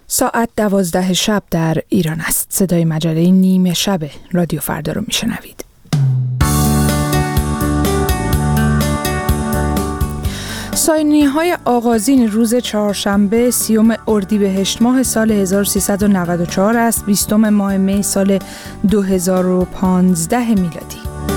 ساعت 12 شب در ایران است. صدای مجله نیمه شب رادیو فردا رو میشنوید. سایه‌های آغازین روز چهارشنبه 30 اردیبهشت ماه سال 1394 است، 20 ماه می سال 2015 میلادی.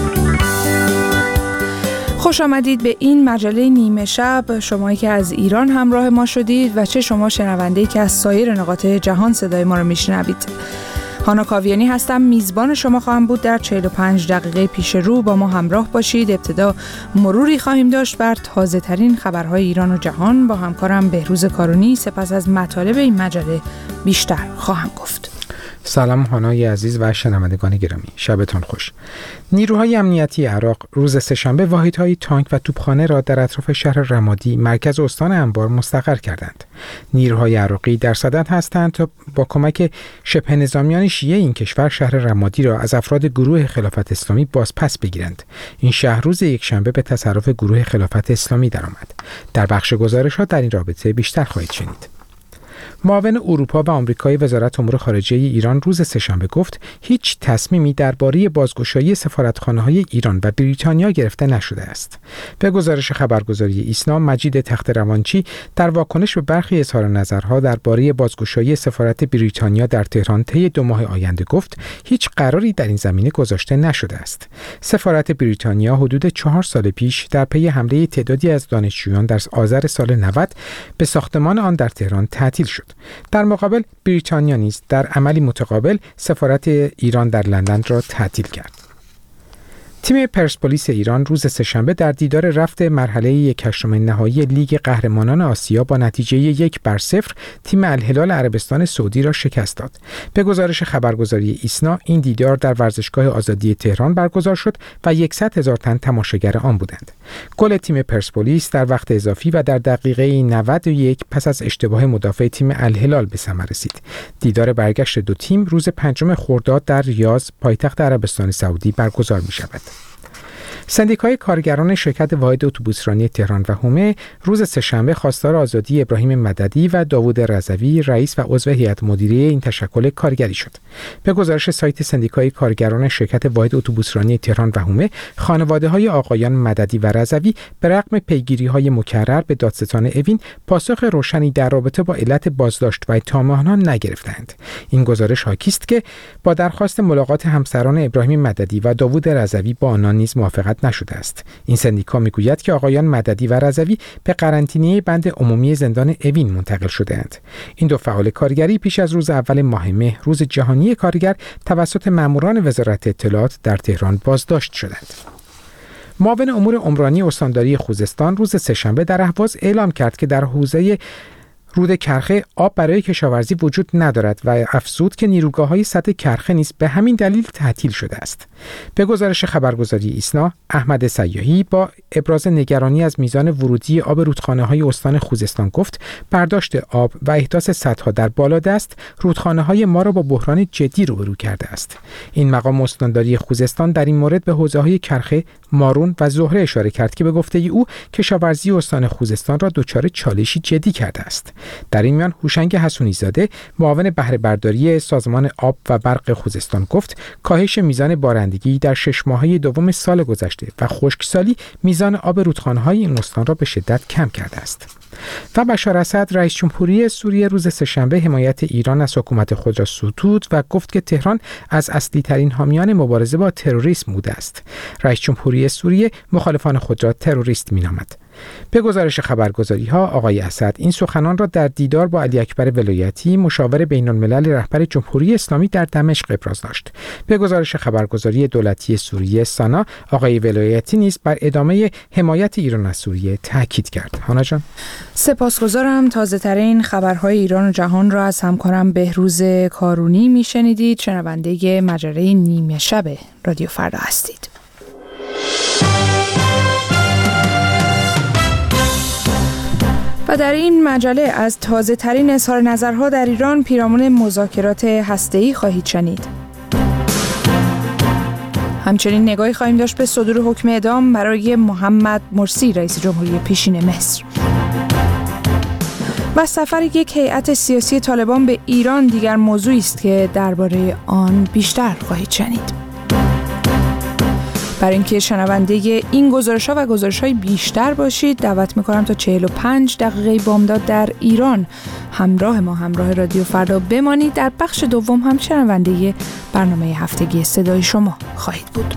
خوش آمدید به این مجله نیمه شب، شمایی که از ایران همراه ما شدید و چه شما شنونده‌ای که از سایر نقاط جهان صدای ما رو میشنوید. هانا کاویانی هستم، میزبان شما خواهم بود. در 45 دقیقه پیش رو با ما همراه باشید. ابتدا مروری خواهیم داشت بر تازه ترین خبرهای ایران و جهان با همکارم بهروز کارونی. سپس از مطالب این مجله بیشتر خواهم گفت. سلام هانای عزیز و شنوندگان گرامی، شبتان خوش. نیروهای امنیتی عراق روز سه‌شنبه واحدهای تانک و توپخانه را در اطراف شهر رمادی مرکز استان انبار مستقر کردند. نیروهای عراقی در صدد هستند تا با کمک شبه نظامیان شیعه این کشور شهر رمادی را از افراد گروه خلافت اسلامی بازپس بگیرند. این شهر روز یکشنبه به تصرف گروه خلافت اسلامی درآمد. در بخش گزارشات در این رابطه بیشتر خواهید شنید. معاون اروپا و آمریکایی وزارت امور خارجه ایران روز سه‌شنبه گفت هیچ تصمیمی درباره بازگشایی سفارتخانه‌های ایران و بریتانیا گرفته نشده است. به گزارش خبرگزاری ایسنا، مجید تخت‌روانچی در واکنش به برخی اظهار نظرها درباره بازگشایی سفارت بریتانیا در تهران طی 2 ماه آینده گفت هیچ قراری در این زمینه گذاشته نشده است. سفارت بریتانیا حدود 4 سال پیش در پی حمله تعدادی از دانشجویان در آذر سال 90 به ساختمان آن در تهران تعطیل شد. در مقابل بریتانیا نیز در عملی متقابل سفارت ایران در لندن را تعطیل کرد. تیم پرسپولیس ایران روز سه‌شنبه در دیدار رفت مرحله 1/8 نهایی لیگ قهرمانان آسیا با نتیجه 1-0 تیم الهلال عربستان سعودی را شکست داد. به گزارش خبرگزاری ایسنا، این دیدار در ورزشگاه آزادی تهران برگزار شد و 100,000 تن تماشاگر آن بودند. گل تیم پرسپولیس در وقت اضافی و در دقیقه 91 پس از اشتباه مدافع تیم الهلال به ثمر رسید. دیدار برگشت دو تیم روز 5 خرداد در ریاض، پایتخت عربستان سعودی برگزار می‌شود. سندیکای کارگران شرکت واحد اتوبوسرانی تهران و حومه روز سه‌شنبه خواستار آزادی ابراهیم مددی و داوود رضوی، رئیس و عضو هیئت مدیره این تشکل کارگری شد. به گزارش سایت سندیکای کارگران شرکت واحد اتوبوسرانی تهران و حومه، خانواده‌های آقایان مددی و رضوی به رغم پیگیری‌های مکرر به دادستان اوین پاسخ روشنی در رابطه با علت بازداشت و اتهام آنها نگرفتند. این گزارش حاکی است که با درخواست ملاقات همسران ابراهیم مددی و داوود رضوی با آنان نیز موافقت نشده است. این سندیکا میگوید که آقایان مددی و رضوی به قرنطینه بند عمومی زندان اوین منتقل شده‌اند. این دو فعال کارگری پیش از روز اول ماه مهر، روز جهانی کارگر، توسط ماموران وزارت اطلاعات در تهران بازداشت شدند. معاون امور عمرانی استانداری خوزستان روز سه‌شنبه در اهواز اعلام کرد که در حوزه رود کرخه آب برای کشاورزی وجود ندارد و افزود که نیروگاه‌های سد کرخه نیز به همین دلیل تعطیل شده است. به گزارش خبرگزاری ایسنا، احمد سیاحی با ابراز نگرانی از میزان ورودی آب رودخانه‌های استان خوزستان گفت برداشت آب و احداث سدها در بالادست رودخانه‌های ما را با بحران جدی روبرو کرده است. این مقام استانداری خوزستان در این مورد به حوزه‌های کرخه، مارون و زهره اشاره کرد که به گفته او کشاورزی استان خوزستان را دچار چالشی جدی کرده است. در این میان هوشنگ حسونی زاده، معاون بهره برداری سازمان آب و برق خوزستان گفت کاهش میزان بارندگی در 6 ماهه دوم سال گذشته و خشکسالی میزان آب رودخانه‌های این استان را به شدت کم کرده است. و بشار اسد، رئیس جمهوری سوریه روز سه‌شنبه حمایت ایران از حکومت خود را ستود و گفت که تهران از اصلی ترین حامیان مبارزه با تروریسم بوده است. رئیس جمهوری سوریه مخالفان خود را تروریست می‌نامد. به گزارش خبرگزاری‌ها، آقای اسد این سخنان را در دیدار با علی اکبر ولایتی، مشاور بین‌الملل رهبر جمهوری اسلامی در دمشق ابراز داشت. به گزارش خبرگزاری دولتی سوریه سانا، آقای ولایتی نیز بر ادامه حمایت ایران از سوریه تاکید کرد. هانا جان، سپاسگزارم. تازه‌ترین خبرهای ایران و جهان را از همکارم بهروز کارونی میشنیدید. شنونده مجله نیمه شب رادیو فردا هستید. و در این مجله از تازه ترین اظهار نظرها در ایران پیرامون مذاکرات هسته‌ای خواهید شنید. همچنین نگاهی خواهیم داشت به صدور حکم اعدام برای محمد مرسی رئیس جمهوری پیشین مصر. و سفر یک هیئت سیاسی طالبان به ایران دیگر موضوعی است که درباره آن بیشتر خواهید شنید. برای اینکه شنونده این گزارش‌ها و گزارش‌های بیشتر باشید دعوت می‌کنم تا 45 دقیقه بامداد در ایران همراه رادیو فردا بمانید. در بخش دوم هم شنونده برنامه هفتگی صدای شما خواهید بود.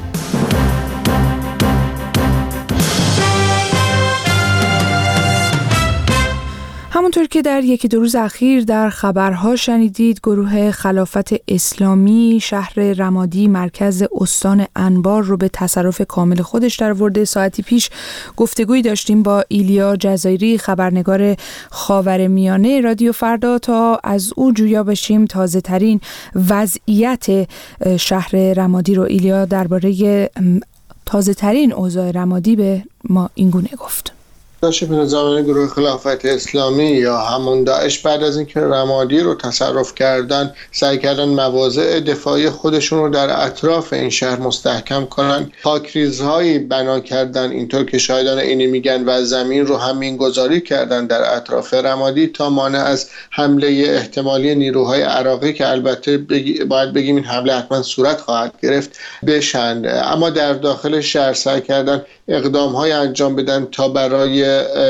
همونطور که در یکی دو روز اخیر در خبرها شنیدید، گروه خلافت اسلامی شهر رمادی مرکز استان انبار رو به تصرف کامل خودش درآورده. ساعتی پیش گفتگویی داشتیم با ایلیا جزایری، خبرنگار خاورمیانه رادیو فردا، تا از او جویا بشیم تازه ترین وضعیت شهر رمادی رو. ایلیا درباره تازه ترین اوضاع رمادی به ما اینگونه گفت: شبه نظامیان گروه خلافت اسلامی یا همون داعش بعد از اینکه رمادی رو تصرف کردن سعی کردن مواضع دفاعی خودشون رو در اطراف این شهر مستحکم کنن. پاکریزهایی بنا کردن، اینطور که شاهدان اینی میگن، و زمین رو همین گذاری کردن در اطراف رمادی تا مانع از حمله احتمالی نیروهای عراقی که البته باید بگیم این حمله حتما صورت خواهد گرفت بشن. اما در داخل شهر سعی کردن اقدام‌های انجام بدن تا برای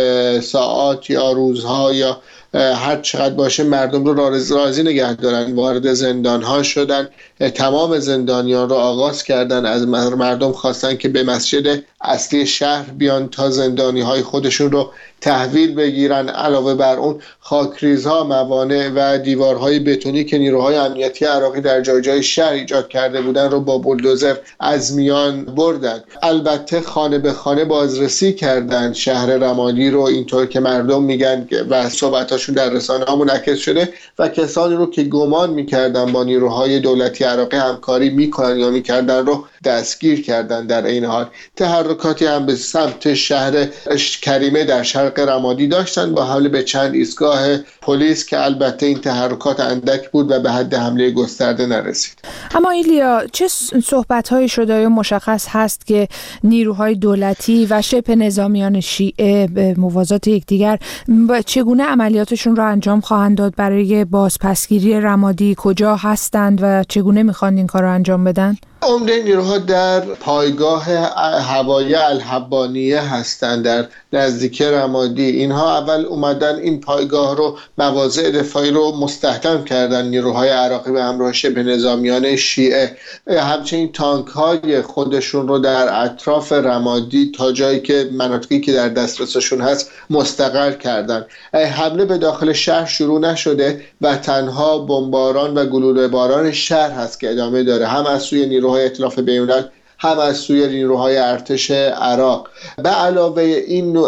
ساعات یا روزها یا هر چقدر باشه مردم رو راضی نگه دارن. وارد زندان‌ها شدن، تمام زندانیان رو آغاز کردن، از مردم خواستن که به مسجد اصلی شهر بیان تا زندانی‌های خودشون رو تحویل بگیرن. علاوه بر اون خاکریزها، موانع و دیوارهای بتونی که نیروهای امنیتی عراقی در جای شهر ایجاد کرده بودن رو با بولدوزر از میان بردن. البته خانه به خانه بازرسی کردن شهر رمادی رو، اینطور که مردم میگن و صحبتاشون در رسانه‌ها منعکس شده، و کسانی رو که گمان میکردن با نیروهای دولتی عراقی همکاری میکنن یا میکردن رو دستگیر کردن. در این حال تحرکاتی هم به سمت شهر کریمه در شرق رمادی داشتن با حمله به چند ایستگاه پلیس که البته این تحرکات اندک بود و به حد حمله گسترده نرسید. اما ایلیا، چه صحبت‌هایی شده یا مشخص هست که نیروهای دولتی و شبه نظامیان شیعه به موازات یکدیگر چگونه عملیاتشون را انجام خواهند داد برای بازپسگیری رمادی؟ کجا هستند و چگونه می‌خواند این کار را انجام بدن؟ عمده نیروها در پایگاه هوایی الحبانیه هستند در نزدیکی رمادی. اینها اول اومدن این پایگاه رو، مواضع دفاعی رو مستحکم کردن، نیروهای عراقی به همراه شبه نظامیان شیعه. همچنین تانک های خودشون رو در اطراف رمادی تا جایی که مناطقی که در دسترسشون هست مستقر کردن. حمله به داخل شهر شروع نشده و تنها بمباران و گلوله باران شهر هست که ادامه داره، هم از سوی نیروهای ائتلاف بین‌الملل هم از سوی نیروهای ارتش عراق. به علاوه این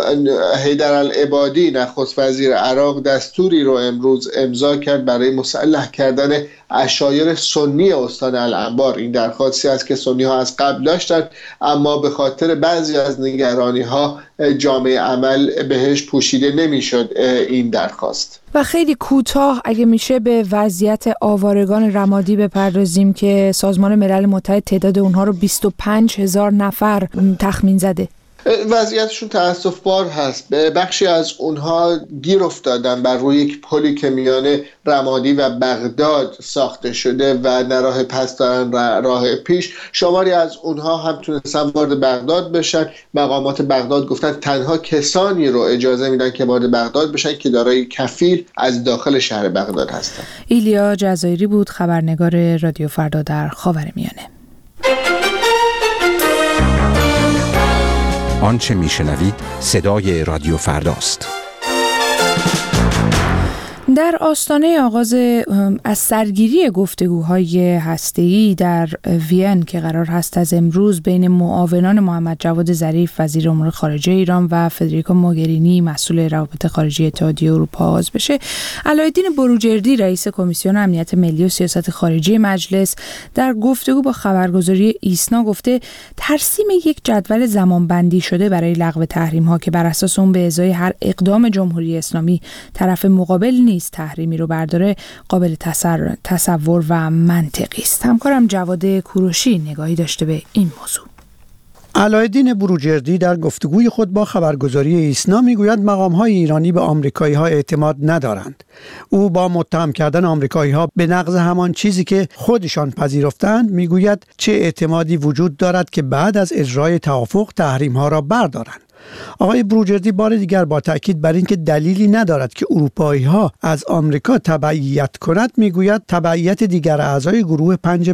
حیدرالعبادی نخست وزیر عراق دستوری رو امروز امضا کرد برای مسلح کردن عشایر سنی استان الانبار. این درخواستی است که سنی ها از قبل داشتند، اما به خاطر بعضی از نگرانی ها جامعه عمل بهش پوشیده نمیشد این درخواست. و خیلی کوتاه اگه میشه به وضعیت آوارگان رمادی بپردازیم که سازمان ملل متحد تعداد اونها رو 25,000 نفر تخمین زده. وضعیتشون تأسف‌بار هست. بخشی از اونها گیر افتادن بر روی یک پلی که میان رمادی و بغداد ساخته شده و نه راه پس دارن راه پیش. شماری از اونها هم تونستن وارد بغداد بشن. مقامات بغداد گفتن تنها کسانی رو اجازه میدن که وارد بغداد بشن که دارای کفیل از داخل شهر بغداد هستن. ایلیا جزایری بود، خبرنگار رادیو فردا در خاورمیانه. آنچه میشنوید صدای رادیو فرداست. در آستانه آغاز از سرگیری گفتگوهای هسته‌ای در وین که قرار هست از امروز بین معاونان محمد جواد ظریف وزیر امور خارجه ایران و فدریکا موگرینی مسئول روابط خارجی اتحادیه اروپا آغاز بشه، علایالدین بروجردی رئیس کمیسیون امنیت ملی و سیاست خارجی مجلس در گفتگو با خبرگزاری ایسنا گفته ترسیم یک جدول زمانبندی شده برای لغو تحریم‌ها که بر اساس اون به ازای هر اقدام جمهوری اسلامی طرف مقابل نیست تحریمی رو برداره قابل تصور و منطقی است. همکارم جواد کوروشی نگاهی داشته به این موضوع. علایالدین بروجردی در گفتگوی خود با خبرگزاری ایسنا میگوید مقام‌های ایرانی به آمریکایی‌ها اعتماد ندارند. او با متهم کردن آمریکایی‌ها به نقض همان چیزی که خودشان پذیرفتند میگوید چه اعتمادی وجود دارد که بعد از اجرای توافق تحریم‌ها را بردارند. آقای بروجردی بار دیگر با تأکید بر اینکه دلیلی ندارد که اروپایی‌ها از آمریکا تبعیت کند میگوید تبعیت دیگر اعضای گروه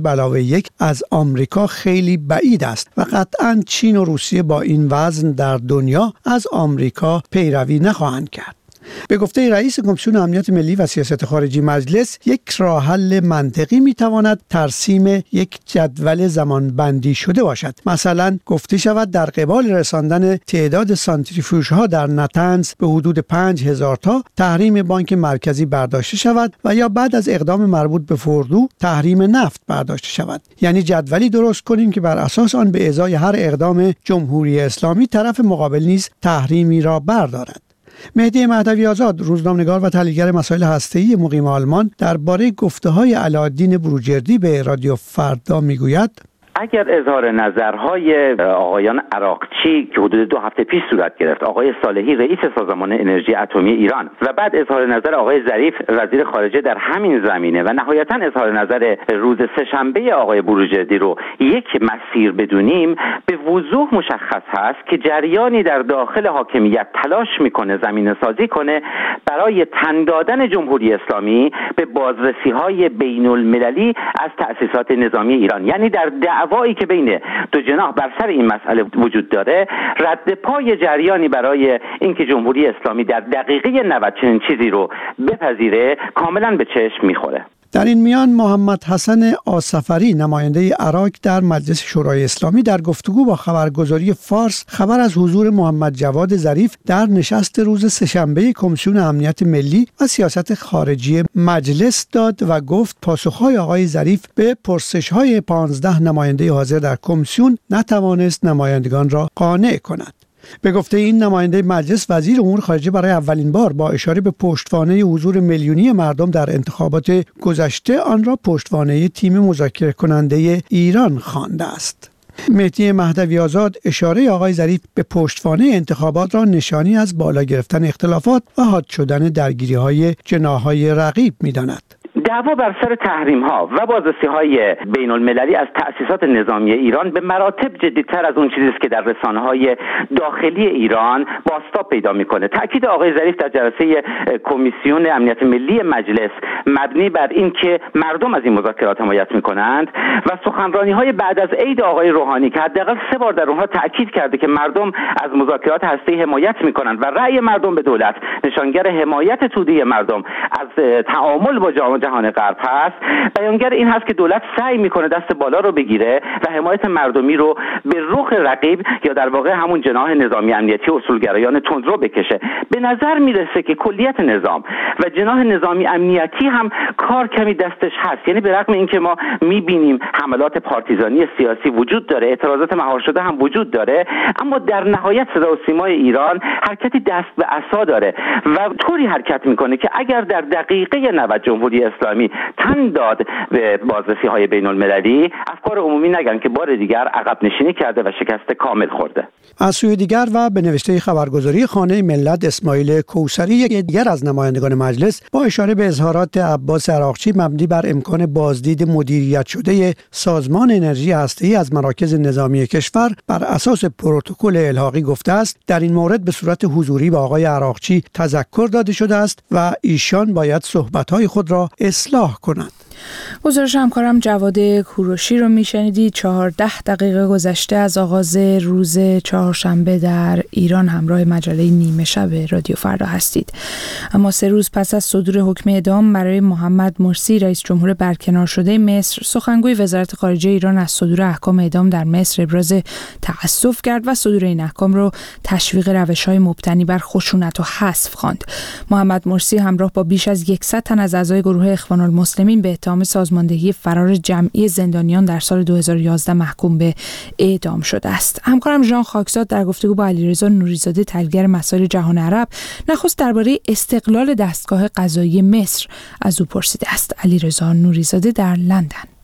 5+1 از آمریکا خیلی بعید است و قطعاً چین و روسیه با این وزن در دنیا از آمریکا پیروی نخواهند کرد. به گفته رئیس کمیسیون امنیت ملی و سیاست خارجی مجلس، یک راه حل منطقی میتواند ترسیم یک جدول زمانبندی شده باشد. مثلا گفته شود در قبال رساندن تعداد سانتریفیوژها در نتنز به حدود 5000 تا تحریم بانک مرکزی برداشته شود و یا بعد از اقدام مربوط به فوردو تحریم نفت برداشته شود. یعنی جدولی درست کنیم که بر اساس آن به ازای هر اقدام جمهوری اسلامی طرف مقابل نیز تحریمی را بردارد. مهدی مهدوی آزاد، روزنامه‌نگار و تحلیلگر مسائل هسته‌ای مقیم آلمان، درباره گفته‌های علایالدین بروجردی به رادیو فردا میگوید: اگر اظهار نظرهای آقایان عراقچی که حدود 2 هفته پیش صورت گرفت، آقای صالحی رئیس سازمان انرژی اتمی ایران و بعد اظهار نظر آقای ظریف وزیر خارجه در همین زمینه و نهایتا اظهار نظر روز سه‌شنبه آقای بروجردی رو یک مسیر بدونیم، به وضوح مشخص هست که جریانی در داخل حاکمیت تلاش میکنه زمینه سازی کنه برای تن دادن جمهوری اسلامی به بازرسی‌های بین المللی از تأسیسات نظامی ایران. یعنی در دعوایی که بین دو جناح بر سر این مسئله وجود داره، رد پای جریانی برای اینکه جمهوری اسلامی در دقیقه 90 چنین چیزی رو بپذیره کاملا به چشم میخوره. در این میان محمد حسن آصفری، نماینده عراق در مجلس شورای اسلامی، در گفتگو با خبرگزاری فارس خبر از حضور محمد جواد ظریف در نشست روز سه‌شنبه کمیسیون امنیت ملی و سیاست خارجی مجلس داد و گفت پاسخهای آقای ظریف به پرسش‌های 15 نماینده حاضر در کمیسیون نتوانست نمایندگان را قانع کند. به گفته این نماینده مجلس، وزیر امور خارجه برای اولین بار با اشاره به پشتوانه حضور میلیونی مردم در انتخابات گذشته آن را پشتوانه تیم مذاکره کننده ایران خوانده است. مهدی مهدوی آزاد اشاره آقای ظریف به پشتوانه انتخابات را نشانی از بالا گرفتن اختلافات و حاد شدن درگیری‌های جناح‌های رقیب می‌داند. دعوا بر سر تحریم‌ها و بازرسی‌های بین المللی از تأسیسات نظامی ایران به مراتب جدی‌تر از اون چیزی است که در رسانه‌های داخلی ایران بازتاب پیدا می‌کنه. تأکید آقای ظریف در جلسه کمیسیون امنیت ملی مجلس مبنی بر این که مردم از این مذاکرات حمایت می‌کنند و سخنرانی‌های بعد از عید آقای روحانی که حداقل 3 بار در اونها تأکید کرده که مردم از مذاکرات هسته‌ای حمایت می‌کنند و رأی مردم به دولت نشانگر حمایت توده مردم از تعامل با جهان غرب هست، بیانگر این هست که دولت سعی میکنه دست بالا رو بگیره و حمایت مردمی رو به رخ رقیب یا در واقع همون جناح نظامی امنیتی اصولگرایان تندرو بکشه. به نظر میرسه که کلیت نظام و جناح نظامی امنیتی هم کار کمی دستش هست. یعنی به رغم اینکه ما میبینیم حملات پارتیزانی سیاسی وجود داره، اعتراضات مهار شده هم وجود داره، اما در نهایت صدا و سیمای ایران حرکتی دست به عصا داره و طوری حرکت میکنه که اگر در دقیقه 90 جمهوری اسلامی تن داد به بازرسی‌های بین المللی، افکار عمومی نگن که بار دیگر عقب نشینی کرده و شکست کامل خورده. از سوی دیگر و به نوشته خبرگزاری خانه ملت، اسماعیل کوثری، یک دیگر از نمایندگان مجلس، با اشاره به اظهارات عباس عراقچی مبنی بر امکان بازدید مدیریت شده سازمان انرژی هسته‌ای از مراکز نظامی کشور بر اساس پروتکل الحاقی گفته است در این مورد به صورت حضوری به آقای عراقچی تذکر داده شده است و ایشان باید صحبت‌های خود را اصلاح کند. گزارش همکارم جواد کوروشی رو میشنیدید. 14 دقیقه گذشته از آغاز روز چهارشنبه در ایران همراه مجله نیمه شب رادیو فردا هستید. اما 3 روز پس از صدور حکم اعدام برای محمد مرسی رئیس جمهور برکنار شده مصر، سخنگوی وزارت خارجه ایران از صدور احکام اعدام در مصر ابراز تأسف کرد و صدور این احکام رو تشویق روش‌های مبتنی بر خشونت و حذف خواند. محمد مرسی همراه با بیش از 100 تن از اعضای گروه اخوان المسلمین به اتهام سازماندهی فرار جمعی زندانیان در سال 2011 محکوم به اعدام شده است. همکارم ژان خاکزاد در گفتگو با علیرضا نوریزاده، تحلیلگر مسائل جهان عرب، نخست درباره استقلال دستگاه قضایی مصر از او پرسیده است. علیرضا نوریزاده در لندن.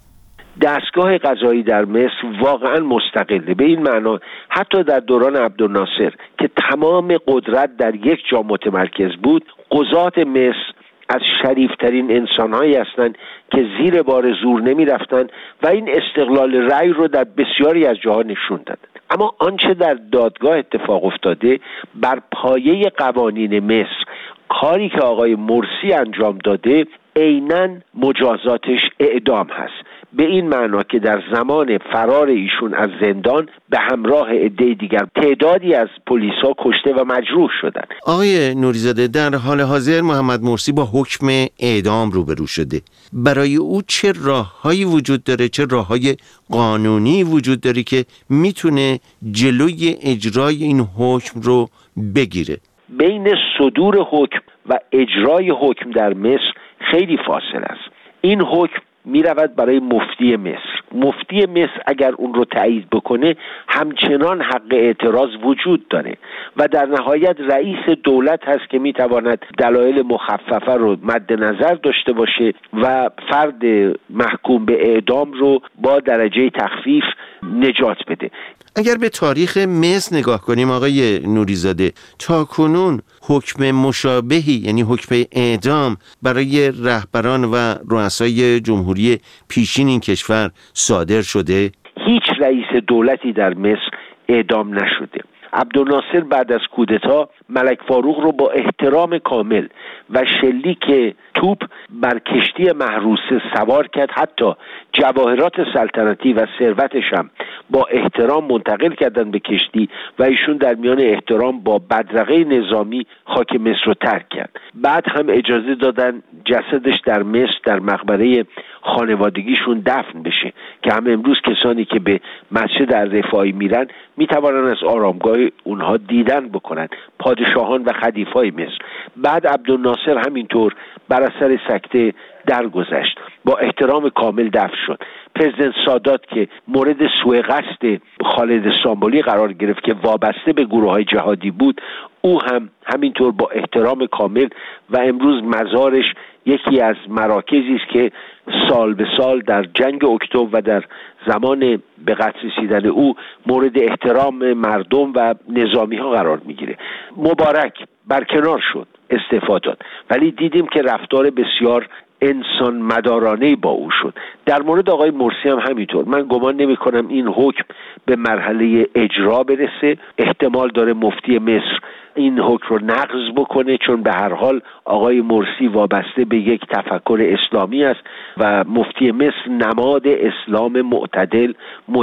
دستگاه قضایی در مصر واقعا مستقله. به این معنا حتی در دوران عبدالناصر که تمام قدرت در یک جا متمرکز بود، قضات مصر از شریفترین انسانهایی هستند که زیر بار زور نمی رفتن و این استقلال رأی رو در بسیاری از جاها نشون دادن. اما آنچه در دادگاه اتفاق افتاده بر پایه قوانین مصر، کاری که آقای مرسی انجام داده عیناً مجازاتش اعدام هست. به این معنا که در زمان فرار ایشون از زندان به همراه عده دیگر تعدادی از پلیسا کشته و مجروح شدند. آقای نوری‌زاده، در حال حاضر محمد مرسی با حکم اعدام روبرو شده. برای او چه راههایی وجود داره، چه راههای قانونی وجود داره که میتونه جلوی اجرای این حکم رو بگیره؟ بین صدور حکم و اجرای حکم در مصر خیلی فاصله است. این حکم می رود برای مفتی مصر. مفتی مصر اگر اون رو تایید بکنه همچنان حق اعتراض وجود داره و در نهایت رئیس دولت هست که می تواند دلایل مخففه رو مد نظر داشته باشه و فرد محکوم به اعدام رو با درجه تخفیف نجات بده. اگر به تاریخ مصر نگاه کنیم آقای نوری‌زاده، تا کنون حکم مشابهی یعنی حکم اعدام برای رهبران و رؤسای جمهوری پیشین این کشور صادر شده؟ هیچ رئیس دولتی در مصر اعدام نشده. عبدالناصر بعد از کودتا ملک فاروق رو با احترام کامل و شلیک توپ بر کشتی محروسه سوار کرد، حتی جواهرات سلطنتی و ثروتش هم با احترام منتقل کردن به کشتی و ایشون در میان احترام با بدرقه نظامی خاک مصر رو ترک کرد. بعد هم اجازه دادن جسدش در مصر در مقبره خانوادگیشون دفن بشه که هم امروز کسانی که به مسجد الرفاعی میرن میتوانن از آرامگاه اونها دیدن بکنن، پادشاهان و خلیفای مصر. بعد عبدالناصر همینطور بر اثر سکته درگذشت، با احترام کامل دفن شد. پرزیدنت سادات که مورد سوء قصد خالد استانبولی قرار گرفت که وابسته به گروه‌های جهادی بود، او هم همینطور با احترام کامل و امروز مزارش یکی از مراکزی است که سال به سال در جنگ اکتبر و در زمان به قتل رسیدن او مورد احترام مردم و نظامی ها قرار میگیره. مبارک برکنار شد، استعفا داد، ولی دیدیم که رفتار بسیار انسان مدارانه با او شد. در مورد آقای مرسی هم همینطور. من گمان نمی کنم این حکم به مرحله اجرا برسه. احتمال داره مفتی مصر این حکم رو نقض بکنه، چون به هر حال آقای مرسی وابسته به یک تفکر اسلامی است و مفتی مصر نماد اسلام معتدل،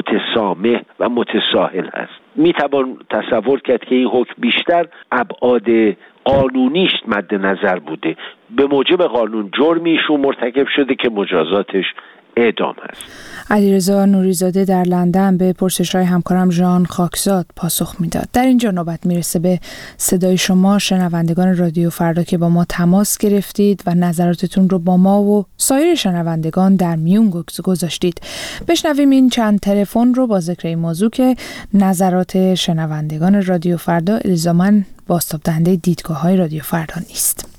متسامح و متساهل است. میتوان تصور کرد که این حکم بیشتر ابعاد قانونیش مد نظر بوده. به موجب قانون جرمیشون مرتکب شده که مجازاتش اعدام است. علیرضا نوری‌زاده در لندن به پرسش‌های همکارم ژان خاکزاد پاسخ میداد. در اینجا نوبت میرسه به صدای شما شنوندگان رادیو فردا که با ما تماس گرفتید و نظراتتون رو با ما و سایر شنوندگان در میون گذاشتید. بشنویم این چند تلفن رو با ذکر این موضوع که نظرات شنوندگان رادیو فردا الزاماً بازتاب دهنده دیدگاه‌های رادیو فردا نیست.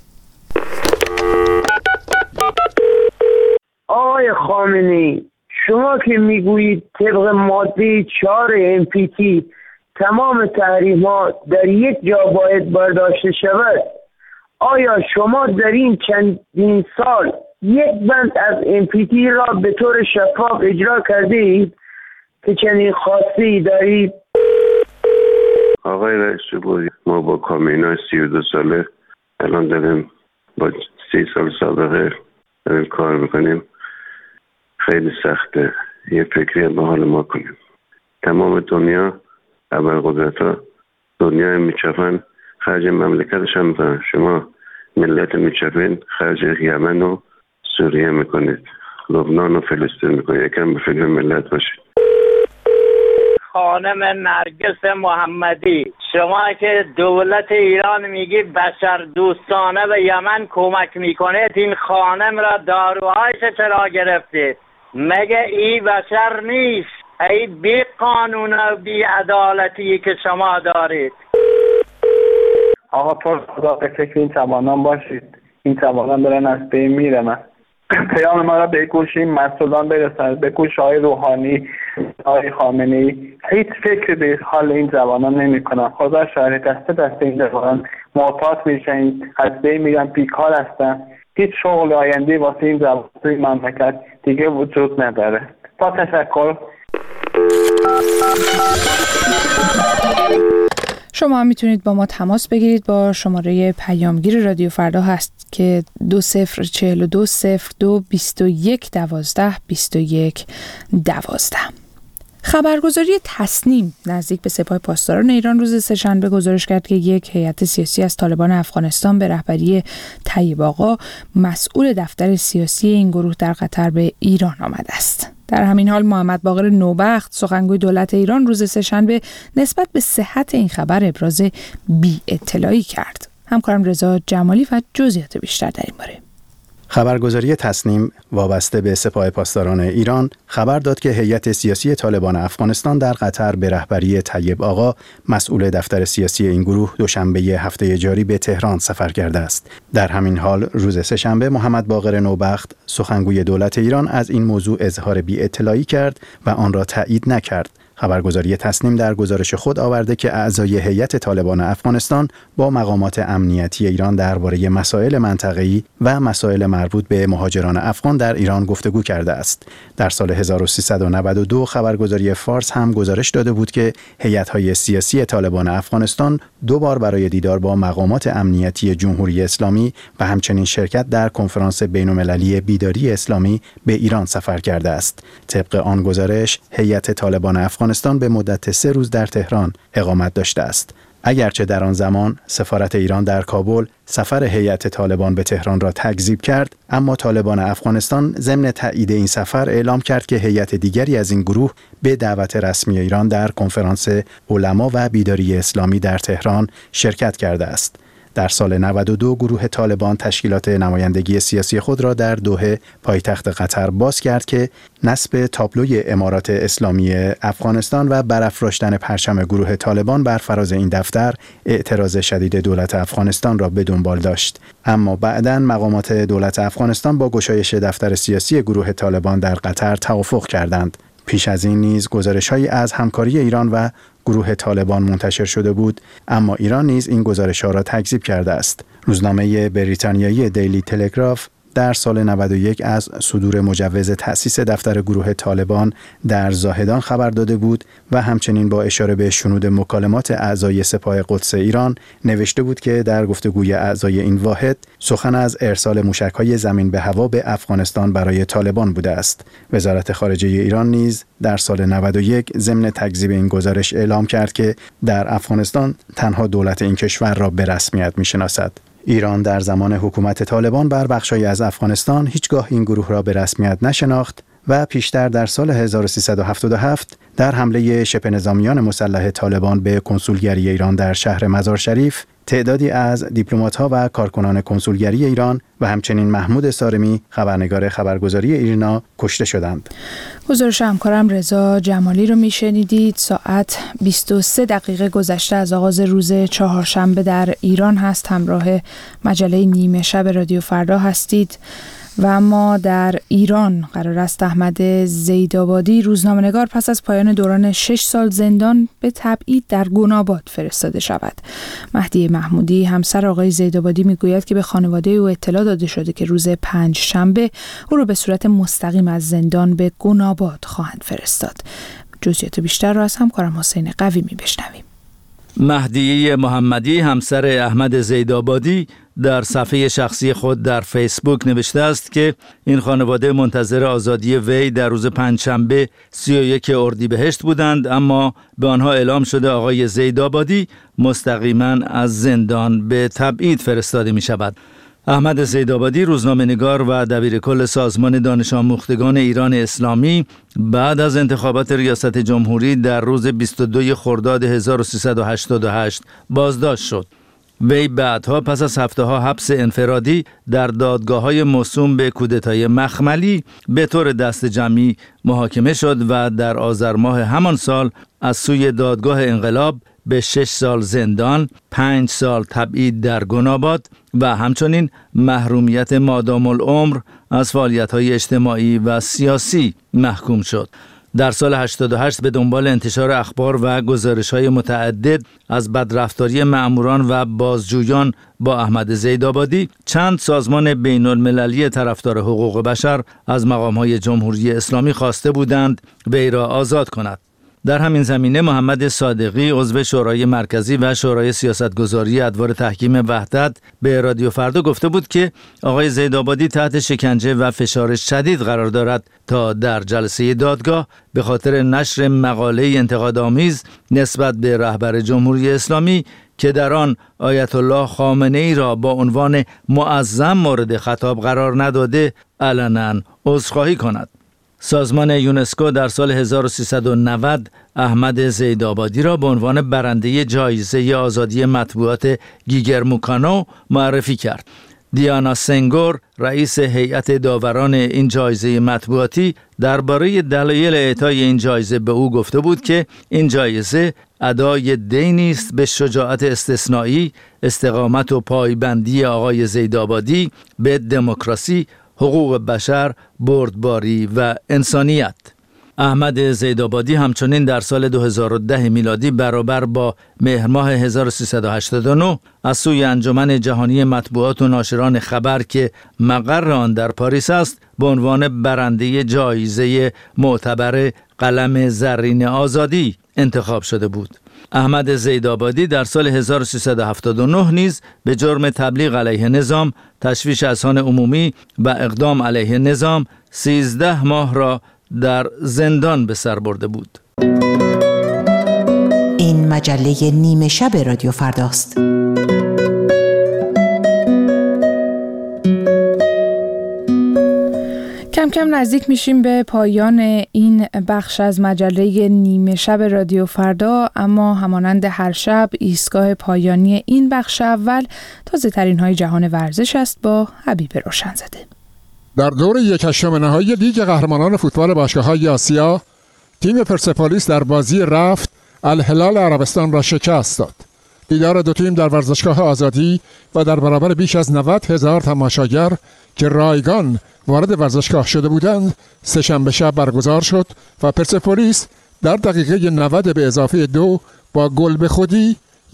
آقای خامنه‌ای، شما که میگویید طبق ماده 4 NPT تمام تحریم‌ها در یک جا باید برداشته شود، آیا شما در این چندین سال یک بند از NPT را به طور شفاف اجرا کرده اید که چنین خاصی دارید؟ آقای رئیس جمهوری، ما با کامینا 32 ساله الان داریم با 30 سال سابقه داریم کار میکنیم. خیلی سخته یه فکری به حال ما کنیم. تمام دنیا ابرقدرت‌ها دنیا میچفن خرج مملکتش هم میکنن. شما ملت میچفین خرج یمن و سوریه میکنید، لبنان و فلسطین میکنید. یکم به فکر ملت باشید. خانم نرگس محمدی، شما که دولت ایران میگی بشر دوستانه به یمن کمک میکنید، این خانم را داروهایش چرا گرفتید؟ مگه ای بشر نیست؟ ای بی قانون و بی عدالتی که شما دارید. آقا پر خدا به فکر این توانان باشید. این توانان دارن از بین میرن. پیام ما را به گوش این مسئولان برساند، به گوش آقای روحانی، آقای خامنه‌ای. هیچ فکر به حال این جوانان نمی‌کنن. خدا شاهد، دست این جوانان معتاد میشن، از بین میرن، بیکار هستن. هیچ شغل آینده واسه این جوانان توی مملکت دیگه وجود نداره. با تشکر. شما میتونید با ما تماس بگیرید با شماره پیامگیر رادیو فردا هست که 2042022112. خبرگزاری تصنیم نزدیک به سپاه پاسداران ایران روز سه‌شنبه گزارش کرد که یک هیئت سیاسی از طالبان افغانستان به رهبری طیب آقا مسئول دفتر سیاسی این گروه در قطر به ایران آمده است. در همین حال محمد باقر نوبخت سخنگوی دولت ایران روز سه‌شنبه نسبت به صحت این خبر ابراز بی‌اطلاعی کرد. همکارم رضا جمالی و جزئیات بیشتر در این باره. خبرگزاری تصنیم وابسته به سپاه پاسداران ایران خبر داد که هیئت سیاسی طالبان افغانستان در قطر به رهبری طیب آقا مسئول دفتر سیاسی این گروه دوشنبه هفته جاری به تهران سفر کرده است. در همین حال روز سه‌شنبه محمد باقر نوبخت سخنگوی دولت ایران از این موضوع اظهار بی‌اطلاعی کرد و آن را تایید نکرد. خبرگزاری تصنیم در گزارش خود آورده که اعضای هیئت طالبان افغانستان با مقامات امنیتی ایران درباره مسائل منطقه‌ای و مسائل مربوط به مهاجران افغان در ایران گفتگو کرده است. در سال 1392 خبرگزاری فارس هم گزارش داده بود که هیئت‌های سیاسی طالبان افغانستان 2 بار برای دیدار با مقامات امنیتی جمهوری اسلامی و همچنین شرکت در کنفرانس بین‌المللی بیداری اسلامی به ایران سفر کرده است. طبق آن گزارش هیئت طالبان افغانستان به مدت 3 روز در تهران اقامت داشته است. اگرچه در آن زمان سفارت ایران در کابل سفر هیئت طالبان به تهران را تکذیب کرد، اما طالبان افغانستان ضمن تایید این سفر اعلام کرد که هیئت دیگری از این گروه به دعوت رسمی ایران در کنفرانس علما و بیداری اسلامی در تهران شرکت کرده است. در سال 92 گروه طالبان تشکیلات نمایندگی سیاسی خود را در دوحه پایتخت قطر باز کرد که نصب تابلوی امارات اسلامی افغانستان و برافراشتن پرچم گروه طالبان بر فراز این دفتر اعتراض شدید دولت افغانستان را به دنبال داشت. اما بعداً مقامات دولت افغانستان با گشایش دفتر سیاسی گروه طالبان در قطر توافق کردند. پیش از این نیز گزارش‌هایی از همکاری ایران و گروه طالبان منتشر شده بود، اما ایران نیز این گزارش‌ها را تکذیب کرده است. روزنامه بریتانیایی دیلی تلگراف در سال 91 از صدور مجوز تأسیس دفتر گروه طالبان در زاهدان خبر داده بود و همچنین با اشاره به شنود مکالمات اعضای سپاه قدس ایران نوشته بود که در گفتگوی اعضای این واحد سخن از ارسال موشک‌های زمین به هوا به افغانستان برای طالبان بوده است. وزارت خارجه ایران نیز در سال 91 ضمن تکذیب این گزارش اعلام کرد که در افغانستان تنها دولت این کشور را به رسمیت می‌شناسد. ایران در زمان حکومت طالبان بر بخشی از افغانستان هیچگاه این گروه را به رسمیت نشناخت و پیشتر در سال 1377 در حمله شبه نظامیان مسلح طالبان به کنسولگری ایران در شهر مزار شریف تعدادی از دیپلمات‌ها و کارکنان کنسولگری ایران و همچنین محمود سارمی خبرنگار خبرگزاری ایرنا کشته شدند. گزارش همکارم رضا جمالی رو میشنیدید. ساعت 23 دقیقه گذشته از آغاز روز چهارشنبه در ایران هست. همراه مجله نیمه شب رادیو فردا هستید و اما در ایران قرار است احمد زیدآبادی روزنامه‌نگار پس از پایان دوران 6 سال زندان به تبعید در گناباد فرستاده شود. مهدی محمودی همسر آقای زیدآبادی میگوید که به خانواده او اطلاع داده شده که روز 5 شنبه او را به صورت مستقیم از زندان به گناباد خواهند فرستاد. جزئیات بیشتر را از همکارم حسین قویمی بشنویم. مهدیه محمدی همسر احمد زیدآبادی در صفحه شخصی خود در فیسبوک نوشته است که این خانواده منتظر آزادی وی در روز پنجشنبه 31 اردیبهشت بودند، اما به آنها اعلام شده آقای زیدآبادی مستقیما از زندان به تبعید فرستاده می شود. احمد زیدآبادی روزنامه‌نگار و دبیرکل سازمان دانش آموختگان ایران اسلامی بعد از انتخابات ریاست جمهوری در روز 22 خرداد 1388 بازداشت شد. وی بعدها پس از هفته‌ها حبس انفرادی در دادگاه‌های موسوم به کودتای مخملی به طور دست جمعی محاکمه شد و در آذر ماه همان سال از سوی دادگاه انقلاب به 6 سال زندان، 5 سال تبعید در گناباد و همچنین محرومیت مادام العمر از فعالیت‌های اجتماعی و سیاسی محکوم شد. در سال 88 به دنبال انتشار اخبار و گزارش‌های متعدد از بدرفتاری مأموران و بازجویان با احمد زیدآبادی، چند سازمان بین‌المللی طرفدار حقوق بشر از مقام‌های جمهوری اسلامی خواسته بودند وی را آزاد کند. در همین زمینه محمد صادقی عضو شورای مرکزی و شورای سیاستگذاری ادوار تحکیم وحدت به رادیو فردا گفته بود که آقای زیدآبادی تحت شکنجه و فشار شدید قرار دارد تا در جلسه دادگاه به خاطر نشر مقاله انتقادآمیز نسبت به رهبر جمهوری اسلامی که در آن آیت الله خامنه ای را با عنوان معظم مورد خطاب قرار نداده علنا عذرخواهی کند. سازمان یونسکو در سال 1390 احمد زیدآبادی را به عنوان برنده جایزه آزادی مطبوعات گیگرموکانو معرفی کرد. دیانا سنگور، رئیس هیئت داوران این جایزه مطبوعاتی، درباره دلایل اعطای این جایزه به او گفته بود که این جایزه ادای دینی است به شجاعت استثنایی، استقامت و پایبندی آقای زیدآبادی به دموکراسی، حقوق بشر، بردباری و انسانیت. احمد زیدآبادی همچنین در سال 2010 میلادی برابر با مهر ماه 1389 از سوی انجمن جهانی مطبوعات و ناشران خبر که مقر آن در پاریس است به عنوان برنده جایزه معتبر قلم زرین آزادی انتخاب شده بود. احمد زیدآبادی در سال 1379 نیز به جرم تبلیغ علیه نظام، تشویش اذهان عمومی و اقدام علیه نظام 13 ماه را در زندان به سر برده بود. این مجله نیمه شب رادیو فرداست. کم کم نزدیک میشیم به پایان این بخش از مجله نیمه شب رادیو فردا، اما همانند هر شب ایستگاه پایانی این بخش اول تازه ترین های جهان ورزش است با حبیب روشنزاده. در دور 1/8 نهایی لیگ قهرمانان فوتبال باشگاه‌های آسیا، تیم پرسپولیس در بازی رفت الهلال عربستان را شکست داد. دیدار دو تیم در ورزشگاه آزادی و در برابر بیش از 90,000 تماشاگر که رایگان وارد ورزشگاه شده بودند سه‌شنبه شب برگزار شد و پرسپولیس در دقیقه 90 به اضافه 2 با گل به خودی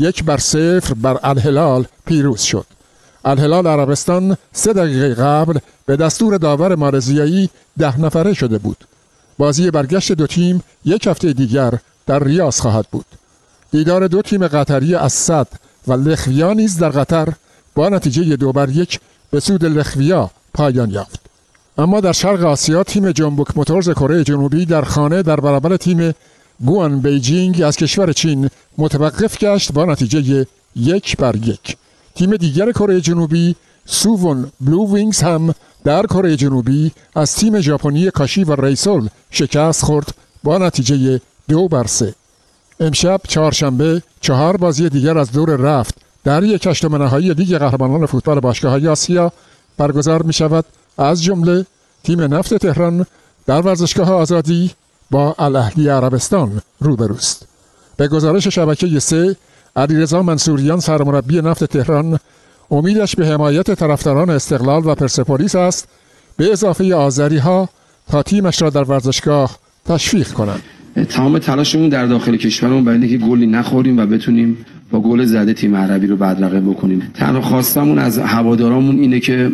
1-0 بر الهلال پیروز شد. الهلال عربستان 3 دقیقه قبل به دستور داور مالزیایی 10 نفره شده بود. بازی برگشت دو تیم 1 هفته دیگر در ریاض خواهد بود. دیدار دو تیم قطری اسد و لخویا نیز در قطر با نتیجه 2-1 به سود لخویا پایان یافت. اما در شرق آسیا تیم جنبوک موتورز کره جنوبی در خانه در برابر تیم گوان بیجینگ از کشور چین متوقف گشت با نتیجه 1-1. تیم دیگر کره جنوبی سوون بلو وینگز هم در کره جنوبی از تیم ژاپنی کاشی و ریسول شکست خورد با نتیجه 2-3. امشب چهارشنبه 4 بازی دیگر از دور رفت در 1/8 نهایی لیگ قهرمانان فوتبال باشگاه‌های آسیا برگزار می شود. از جمله تیم نفت تهران در ورزشگاه آزادی با الاهلی عربستان روبروست. به گزارش شبکه 3، علیرضا منصوریان سرمربی نفت تهران امیدش به حمایت طرفداران استقلال و پرسپولیس است، به اضافه آذری‌ها تا تیمش را در ورزشگاه تشویق کنند. تمام تلاشمون در داخل کشورمون برای اینکه گلی نخوریم و بتونیم با گل زده تیم عربی رو بدرقه بکنیم. تنها خواستمون از هوادارامون اینه که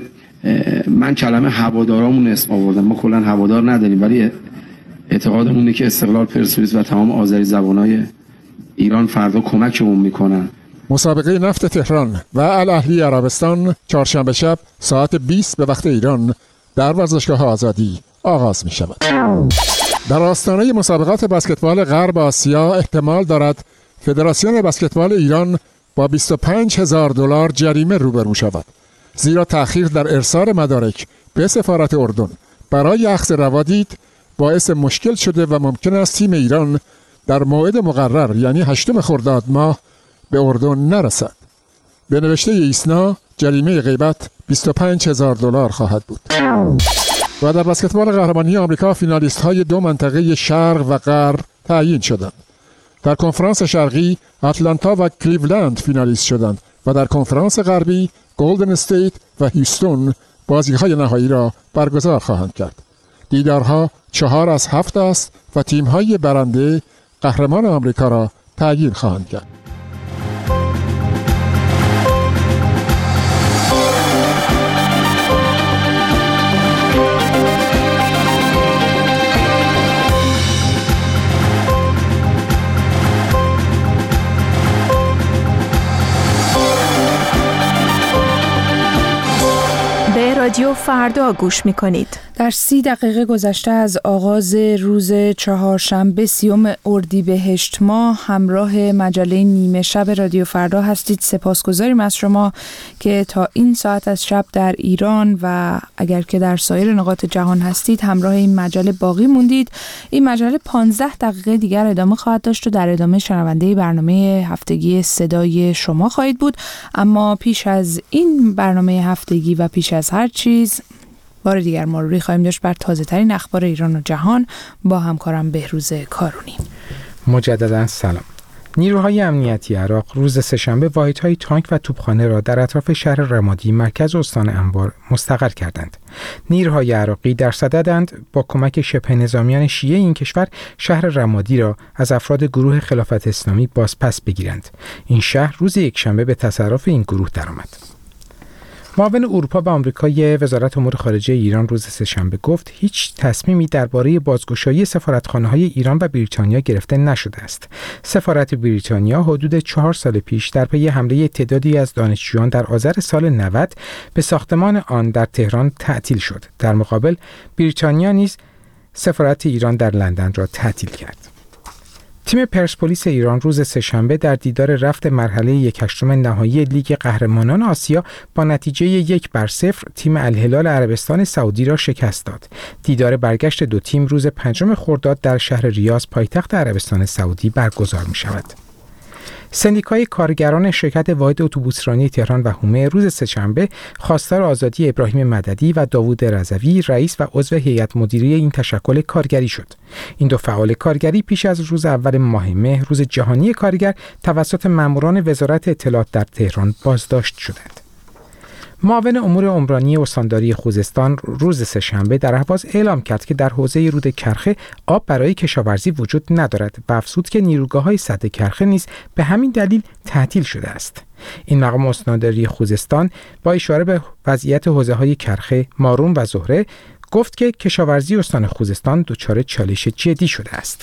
من کلمه هوادارامون اسم آوردم، ما کلا هوادار نداریم، ولی اعتقادمون اینه که استقلال، پرسپولیس و تمام آذری زبانای ایران فردا کمکمون میکنن. مسابقه نفت تهران و الاهلی عربستان چهارشنبه شب ساعت 20 به وقت ایران در ورزشگاه آزادی آغاز می شود. در آستانه مسابقات بسکتبال غرب آسیا احتمال دارد فدراسیون بسکتبال ایران با $25,000 جریمه روبرو شود، زیرا تأخیر در ارسال مدارک به سفارت اردن برای اخذ روادید باعث مشکل شده و ممکن است تیم ایران در موعد مقرر یعنی 8 خرداد ماه به اردن نرسد. به نوشته ایسنا جریمه غیبت $25,000 خواهد بود. و در بسکتبال قهرمانی آمریکا فینالیست های 2 منطقه شرق و غرب تعیین شدند. در کنفرانس شرقی اتلانتا و کلیولند فینالیست شدند و در کنفرانس غربی گلدن استیت و هیوستون بازی‌های نهایی را برگزار خواهند کرد. دیدارها 4 از 7 است و تیم‌های برنده قهرمان آمریکا را تعیین خواهند کرد. رادیو فردا گوش می‌کنید. در 30 دقیقه گذشته از آغاز روز چهارشنبه 30 اردیبهشت ماه همراه مجله نیمه شب رادیو فردا هستید. سپاسگزاریم از شما که تا این ساعت از شب در ایران و اگر که در سایر نقاط جهان هستید همراه این مجله باقی موندید. این مجله 15 دقیقه دیگر ادامه خواهد داشت و در ادامه شنونده برنامه هفتگی صدای شما خواهید بود. اما پیش از این برنامه هفتگی و پیش از هر چیز بار دیگر مروری خواهیم داشت بر تازه ترین اخبار ایران و جهان با همکارم بهروز کارونی. مجددا سلام. نیروهای امنیتی عراق روز سه‌شنبه واحدهای تانک و توپخانه را در اطراف شهر رمادی مرکز استان انبار مستقر کردند. نیروهای عراقی در صددند با کمک شبه نظامیان شیعه این کشور شهر رمادی را از افراد گروه خلافت اسلامی بازپس بگیرند. این شهر روز یکشنبه به تصرف این گروه درآمد. معاون اروپا به آمریکای وزارت امور خارجه ایران روز سه‌شنبه گفت هیچ تصمیمی درباره بازگشایی سفارتخانه‌های ایران و بریتانیا گرفته نشده است. سفارت بریتانیا حدود 4 سال پیش در پی حمله تعدادی از دانشجویان در آذر سال 90 به ساختمان آن در تهران تعطیل شد. در مقابل بریتانیا نیز سفارت ایران در لندن را تعطیل کرد. تیم پرسپولیس ایران روز سه‌شنبه در دیدار رفت مرحله 1/8 نهایی لیگ قهرمانان آسیا با نتیجه 1-0 تیم الهلال عربستان سعودی را شکست داد. دیدار برگشت دو تیم روز 5 خرداد در شهر ریاض پایتخت عربستان سعودی برگزار می شود. سندیکای کارگران شرکت واحد اتوبوسرانی تهران و حومه روز سه‌شنبه خواستار آزادی ابراهیم مددی و داوود رضوی رئیس و عضو هیئت مدیره این تشکل کارگری شد. این دو فعال کارگری پیش از روز اول ماه مهر روز جهانی کارگر توسط ماموران وزارت اطلاعات در تهران بازداشت شدند. معاون امور عمرانی استانداری خوزستان روز سه‌شنبه در اهواز اعلام کرد که در حوزه رود کرخه آب برای کشاورزی وجود ندارد و افزود که نیروگاه‌های سد کرخه نیز به همین دلیل تعطیل شده است. این مقام استانداری خوزستان با اشاره به وضعیت حوزه‌های کرخه، مارون و زهره گفت که کشاورزی استان خوزستان دچار چالش جدی شده است.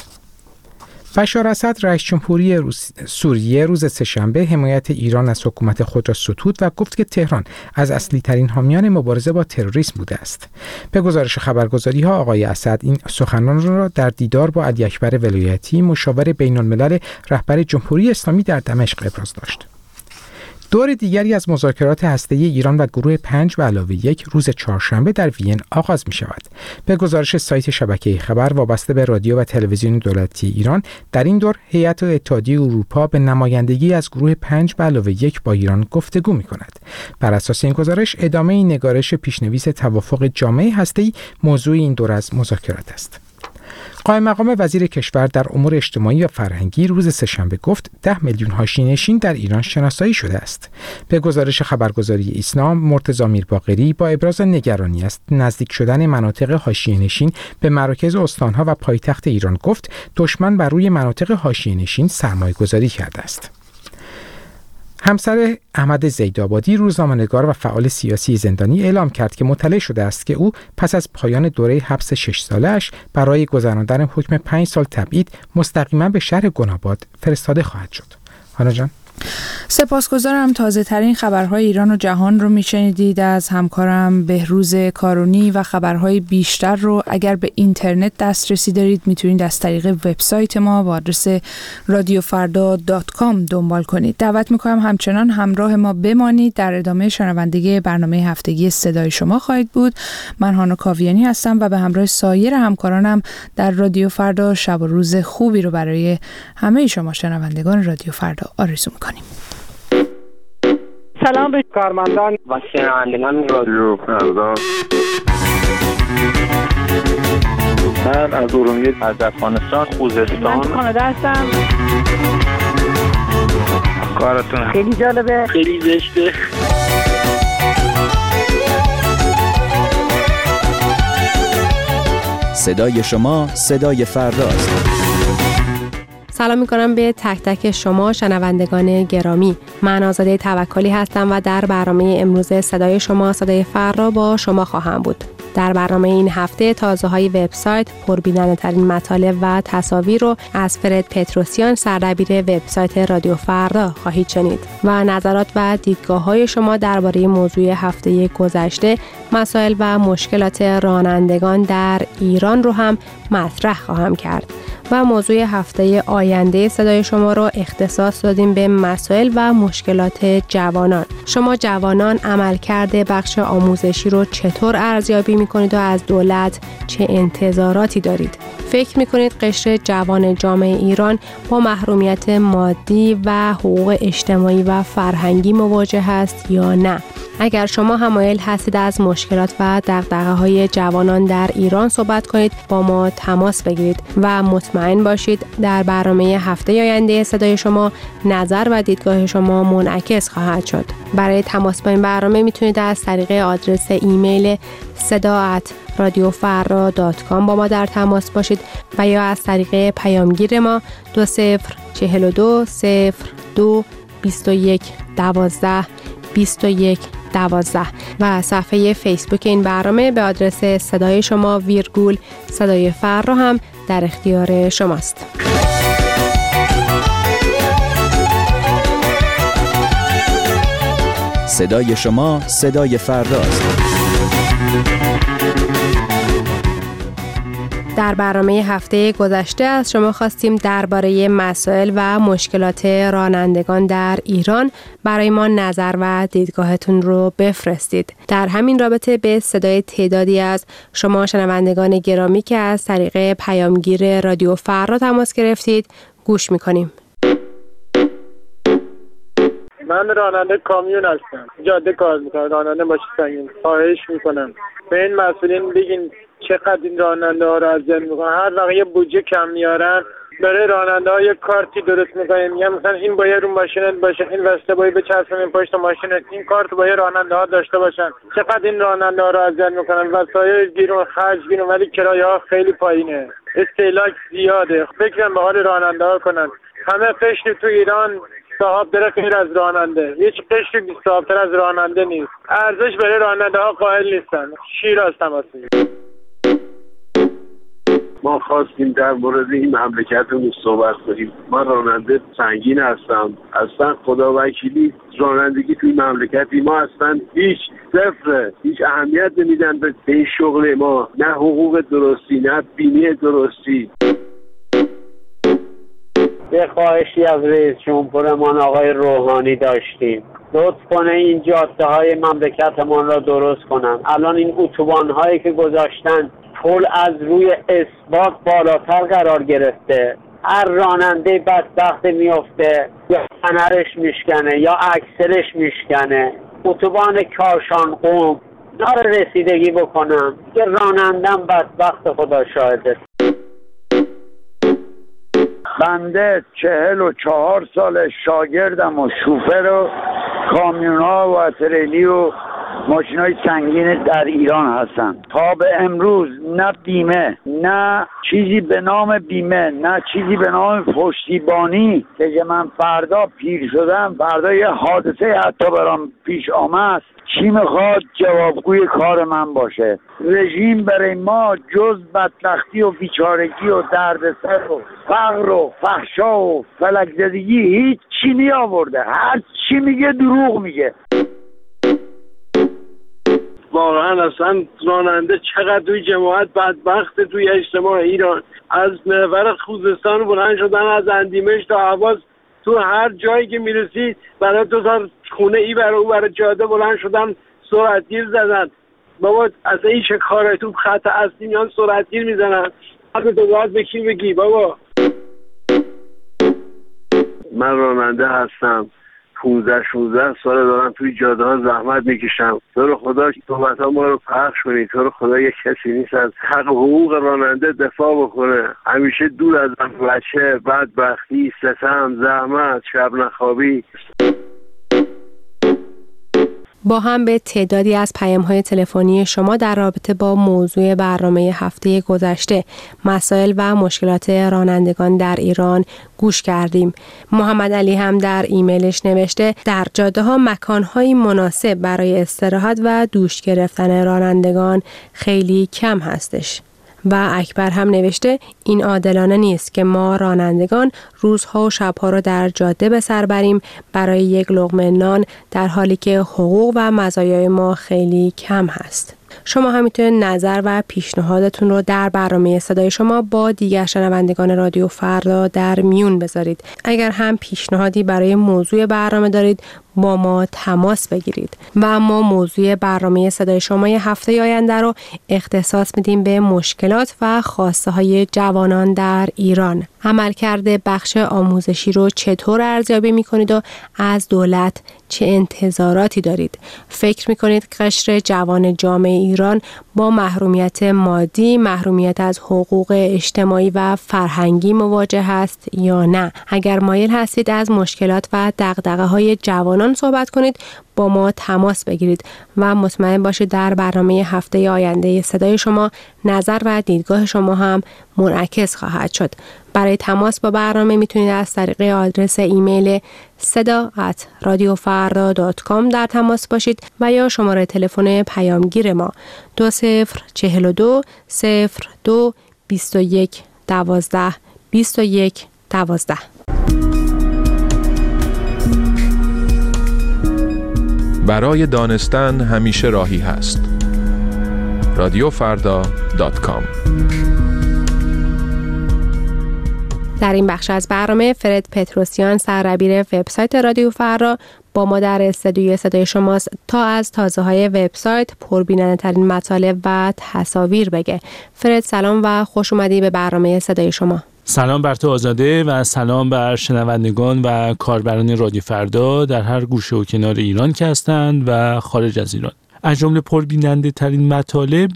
بشار اسد رئیس جمهوری سوریه روز سه‌شنبه حمایت ایران از حکومت خود را ستود و گفت که تهران از اصلی ترین حامیان مبارزه با تروریسم بوده است. به گزارش خبرگزاری‌ها آقای اسد این سخنان را در دیدار با علی اکبر ولایتی مشاور بین‌الملل رهبر جمهوری اسلامی در دمشق ابراز داشت. دور دیگری از مذاکرات هسته‌ای ایران و گروه 5+1 روز چهارشنبه در وین آغاز می شود. به گزارش سایت شبکه خبر وابسته به رادیو و تلویزیون دولتی ایران، در این دور هیئت اتحادیه اروپا به نمایندگی از گروه 5+1 با ایران گفتگو می کند. بر اساس این گزارش ادامه این نگارش پیشنویس توافق جامعه هسته‌ای موضوع این دور از مذاکرات است. قائم مقام وزیر کشور در امور اجتماعی و فرهنگی روز سه‌شنبه گفت 10 میلیون حاشیه‌نشین در ایران شناسایی شده است. به گزارش خبرگزاری ایسنا، مرتضی میرباقری با ابراز نگرانی است نزدیک شدن مناطق حاشیه‌نشین به مراکز استانها و پایتخت ایران گفت دشمن بر روی مناطق حاشیه‌نشین سرمایه‌گذاری کرده است. همسر احمد زیدآبادی روزنامه‌نگار و فعال سیاسی زندانی اعلام کرد که مطلع شده است که او پس از پایان دوره حبس 6 ساله‌اش برای گذراندن حکم 5 سال تبعید مستقیما به شهر گناباد فرستاده خواهد شد. هانا جان، سپاسگزارم. تازه ترین خبرهای ایران و جهان رو میشنیدید از همکارم بهروز کارونی و خبرهای بیشتر رو اگر به اینترنت دسترسی دارید میتونید از طریق وبسایت ما با آدرس radiofarda.com دنبال کنید. دعوت میکنم همچنان همراه ما بمانید. در ادامه شنوندگی برنامه هفتگی صدای شما خواهید بود. من هانا کاویانی هستم و به همراه سایر همکارانم در رادیو فردا شب و روز خوبی رو برای همه شما شنوندگان رادیو فردا آرزو میکنیم. سلام به کارمندان و شنوندگان رادیو فردا. من از ارومیه، از افغانستان، خوزستان. من کانادا هستم. کارتون خیلی جالبه، خیلی زشته. صدای شما صدای فرداست. سلام میکنم به تک تک شما شنوندگان گرامی. من آزاده توکلی هستم و در برنامه امروز صدای شما صدای فردا با شما خواهم بود. در برنامه این هفته تازه های وبسایت، پربیننده ترین مطالب و تصاویر رو از فرد پتروسیان، سردبیر وبسایت رادیو فردا خواهید شنید و نظرات و دیدگاه های شما درباره موضوع هفته گذشته، مسائل و مشکلات رانندگان در ایران رو هم مطرح خواهم کرد. و موضوع هفته آینده صدای شما رو اختصاص دادیم به مسائل و مشکلات جوانان. شما جوانان عملکرد بخش آموزشی رو چطور ارزیابی می‌کنید و از دولت چه انتظاراتی دارید؟ فکر می‌کنید قشر جوان جامعه ایران با محرومیت مادی و حقوق اجتماعی و فرهنگی مواجه است یا نه؟ اگر شما هم مایل هستید از مشکلات و دغدغه‌های جوانان در ایران صحبت کنید، با ما تماس بگیرید و مطمئن باشید در برنامه هفته آینده صدای شما نظر و دیدگاه شما منعکس خواهد شد. برای تماس با این برنامه میتونید از طریق آدرس ایمیل sada@radiofarra.com با ما در تماس باشید و یا از طریق پیامگیر ما 2042 02 21 12 21 12 و صفحه فیسبوک این برنامه به آدرس صدای شما ویرگول صدای فردا هم در اختیار شماست. صدای شما صدای فرداست. در برنامه هفته گذشته از شما خواستیم درباره مسائل و مشکلات رانندگان در ایران برای ما نظر و دیدگاهتون رو بفرستید. در همین رابطه به صدای تعدادی از شما شنوندگان گرامی که از طریق پیامگیر رادیو فردا تماس گرفتید گوش میکنیم. من راننده کامیون هستم، جاده کار میکنم، راننده ماشین سنگین. خواهش میکنم به این مسئولین بگین چقدر این راننده ها رو اذیت میکنن. هر وقت یه بودجه کم میارن برای راننده ها یه کارتی درست میکنن، میگن مثلا این باید رو ماشینت باشه، این وسیله باید بچسبونین پشت ماشینت، این کارت باید راننده ها داشته باشن. چقدر این راننده ها رو اذیت میکنن. وسایل گیرون، خرج گیرون، ولی کرایه ها خیلی پایینه، استهلاک زیاده. فکرم به حال راننده ها کنن. همه قشر تو ایران صاحب داره غیر از راننده، هیچ قشری بی صاحب‌تر از راننده نیست. ارزش برای راننده ها قائل نیستن. شیراز تماس میگیرم. ما خواستیم در مورد این مملکتمون صحبت کنیم. من راننده سنگین هستم. اصلا خدا وکیلی رانندگی توی مملکتی ما اصلا هیچ صفره، هیچ اهمیت نمیدن به این شغل ما، نه حقوق درستی نه بیمه درستی. یه خواهشی از رئیس جمهورمان آقای روحانی داشتیم، لطف کنه این جاده های مملکتمان را درست کنن. الان این اتوبان هایی که گذاشتن پل از روی اثبات بالاتر قرار گرفته. هر راننده بدبخت میفته یا فنرش میشکنه یا اکسلش میشکنه. اتوبان کاشان قم نار رسیدگی بکنم که رانندم بدبخت خدا شاهده. بنده 44 سال شاگردم و شوفر و کامیون ها و تریلی و ماشین های سنگین در ایران هستم. تا به امروز نه بیمه، نه چیزی به نام بیمه، نه چیزی به نام پشتیبانی که من فردا پیر شدم، فردا یه حادثه حتی برام پیش آمد، چی میخواد جوابگوی کار من باشه؟ رژیم برای ما جز بدبختی و بیچارگی و دردسر و فقر و فحشا و فلک زدگی هیچ چی نیاورده. هر چی میگه دروغ میگه. واقعا اصلا راننده چقدر توی جماعت بدبخت توی اجتماع ایران. از محور خوزستان بلند شدن، از اندیمش تا حواس، تو هر جایی که میرسی برای تو تا خونه ای برای او برای جاده بلند شدن، سرعتگیر زدن. بابا اصلا این چه کاره؟ تو خط اصلی میان سرعتگیر میزنن. حتی تو باید به کی بگی بابا؟ من راننده هستم، 15-16 سال دارم توی جاده ها زحمت میکشم. تو رو خدا صحبت ها ما رو پخش کنید. تو رو خدا یک کسی نیست از حق حقوق راننده دفاع بکنه. همیشه دور از بچه، بدبختی، ستم، زحمت، شب نخوابی. با هم به تعدادی از پیام‌های تلفنی شما در رابطه با موضوع برنامه هفته گذشته، مسائل و مشکلات رانندگان در ایران گوش کردیم. محمد علی هم در ایمیلش نوشته در جاده‌ها مکان‌های مناسب برای استراحت و دوش گرفتن رانندگان خیلی کم هستش. و اکبر هم نوشته این عادلانه نیست که ما رانندگان روزها و شبها رو در جاده به سر بریم برای یک لقمه نان، در حالی که حقوق و مزایای ما خیلی کم هست. شما هم میتونید نظر و پیشنهادتون رو در برنامه صدای شما با دیگر شنوندگان رادیو فردا در میون بذارید. اگر هم پیشنهادی برای موضوع برنامه دارید با ما تماس بگیرید. و ما موضوع برنامه صدای شما هفته آینده رو اختصاص میدیم به مشکلات و خواسته های جوانان در ایران. عملکرد بخش آموزشی رو چطور ارزیابی میکنید و از دولت چه انتظاراتی دارید؟ فکر میکنید قشر جوان جامعه ایران با محرومیت مادی، محرومیت از حقوق اجتماعی و فرهنگی مواجه هست یا نه؟ اگر مایل هستید از مشکلات و دغدغه‌های جوانان صحبت کنید با ما تماس بگیرید و مطمئن باشید در برنامه هفته آینده صدای شما نظر و دیدگاه شما هم منعکس خواهد شد. برای تماس با برنامه میتونید از طریق آدرس ایمیل seda@radiofarda.com در تماس باشید و یا شماره تلفن پیامگیر ما 2042 02 21 12 21 12. برای دانستن همیشه راهی هست. radiofarda.com. در این بخش از برنامه فرد پتروسیان سردبیر وبسایت رادیو فردا با ما در استودیوی صدای شماست تا از تازه‌های وبسایت، پربیننده‌ترین مطالب و تصاویر بگه. فرد سلام و خوش اومدی به برنامه صدای شما. سلام بر تو آزاده و سلام بر شنوندگان و کاربران رادیو فردا در هر گوشه و کنار ایران که هستند و خارج از ایران. از جمله پربیننده ترین مطالب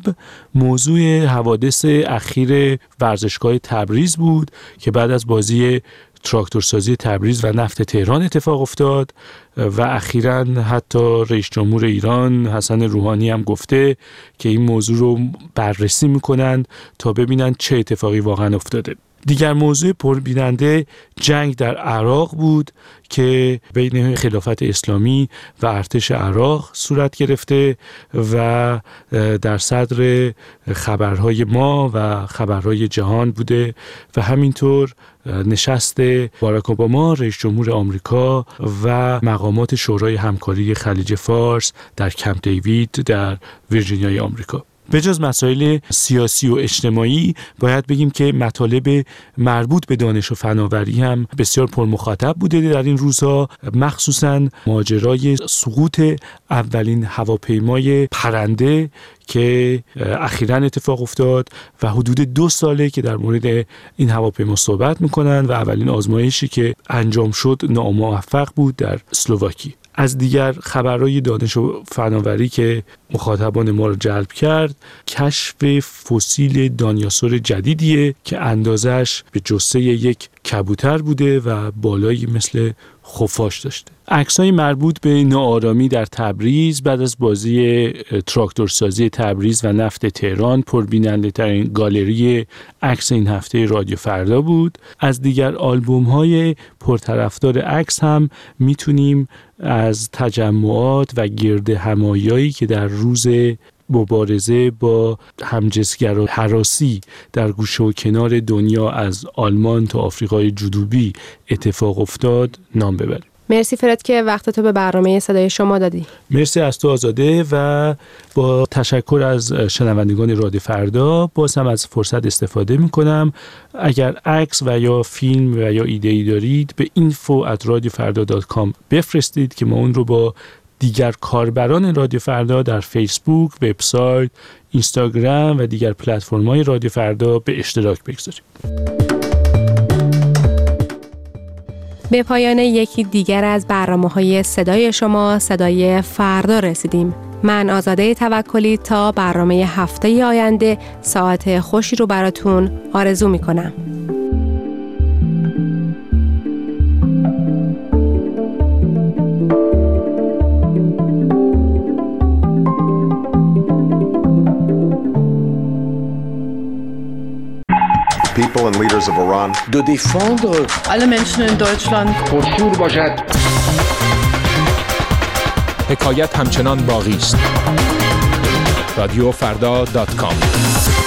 موضوع حوادث اخیر ورزشگاه تبریز بود که بعد از بازی تراکتورسازی تبریز و نفت تهران اتفاق افتاد و اخیراً حتی رئیس جمهور ایران حسن روحانی هم گفته که این موضوع رو بررسی میکنند تا ببینن چه اتفاقی واقعا افتاده. دیگر موضوع پربیننده جنگ در عراق بود که بین خلافت اسلامی و ارتش عراق صورت گرفته و در صدر خبرهای ما و خبرهای جهان بوده و همینطور نشست باراک اوباما رئیس جمهور آمریکا و مقامات شورای همکاری خلیج فارس در کمپ دیوید در ویرجینیای آمریکا. به جز مسائل سیاسی و اجتماعی باید بگیم که مطالب مربوط به دانش و فناوری هم بسیار پرمخاطب بوده در این روزها، مخصوصاً ماجرای سقوط اولین هواپیمای پرنده که اخیراً اتفاق افتاد و حدود 2 ساله که در مورد این هواپیما صحبت میکنن و اولین آزمایشی که انجام شد ناموفق بود در اسلواکی. از دیگر خبرهای دانش و فناوری که مخاطبان ما رو جلب کرد، کشف فسیل دانیاسور جدیدیه که اندازش به جثه یک کبوتر بوده و بالایی مثل خفاش داشته. عکسای مربوط به ناآرامی در تبریز بعد از بازی تراکتورسازی تبریز و نفت تهران پربیننده ترین گالری عکس این هفته رادیو فردا بود. از دیگر آلبوم های پرطرفدار عکس هم میتونیم از تجمعات و گرد همایایی که در روز مبارزه با همجنسگرا هراسی در گوشه و کنار دنیا از آلمان تا آفریقای جنوبی اتفاق افتاد نام ببریم. مرسی فرد که وقتتو به برنامه صدای شما دادی. مرسی از تو آزاده و با تشکر از شنوندگان رادیو فردا باز هم از فرصت استفاده میکنم. اگر عکس و یا فیلم و یا ایده‌ای دارید به info@radiofarda.com بفرستید که ما اون رو با دیگر کاربران رادیو فردا در فیسبوک، وبسایت، اینستاگرام و دیگر پلتفرم‌های رادیو فردا به اشتراک بگذاریم. به پایان یکی دیگر از برنامه‌های صدای شما، صدای فردا رسیدیم. من آزاده توکلی تا برنامه هفته آینده ساعت خوشی رو براتون آرزو می‌کنم. People and leaders of Iran de défendre alle Menschen in Deutschland پرشور باشد. حکایت همچنان باقی است. رادیوفردا.com